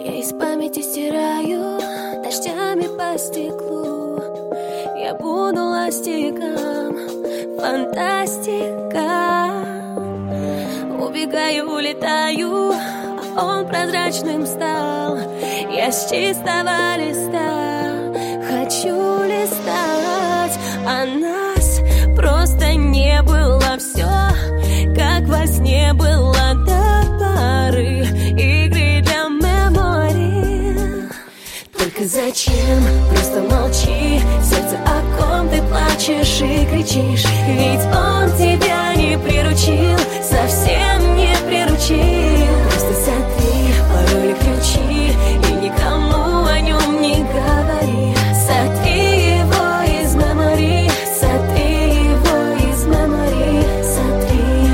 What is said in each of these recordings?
Я из памяти стираю дождями по стеклу. Я буду ластиком, фантастика. Убегаю, улетаю, а он прозрачным стал. Я с чистого листа хочу листать, а нас просто не было. Все, как во сне было до поры игры для мемори. Только зачем? Просто молчи. Сердце, о ком ты плачешь и кричишь. Ведь он тебя не приручил, совсем не приручил. Просто сотри пароли, ключи и никому о нем не говори. Сотри его из мемори, сотри его из мемори, сотри.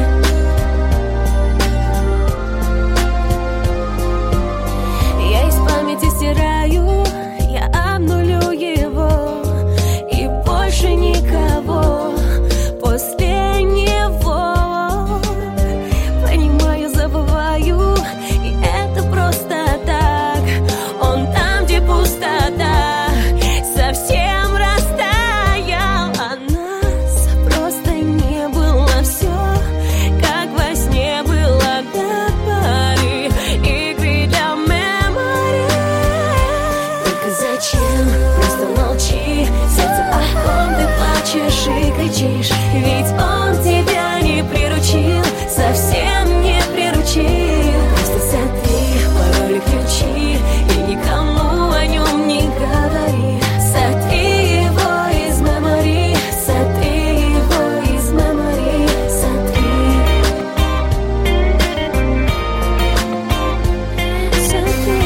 Я из памяти стираю, я обнулю его, и больше никого после него. Понимаю, забываю, и это просто так. Он там, где пустота, совсем растаял, а нас просто не было. Все, как во сне было до поры игры для мемори. Только зачем? Просто молчи. Сердце, о ком ты плачешь и кричишь. Ведь он тебя не приручил, совсем не приручил. Просто сотри пароли, ключи и никому о нем не говори. Сотри его из мемори, сотри его из мемори, сотри. Сотри.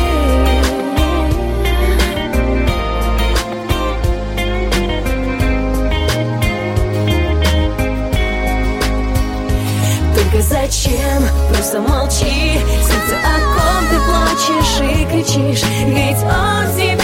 Только зачем? Просто молчи. Сердце, о ком ты плачешь и кричишь. Ведь он тебя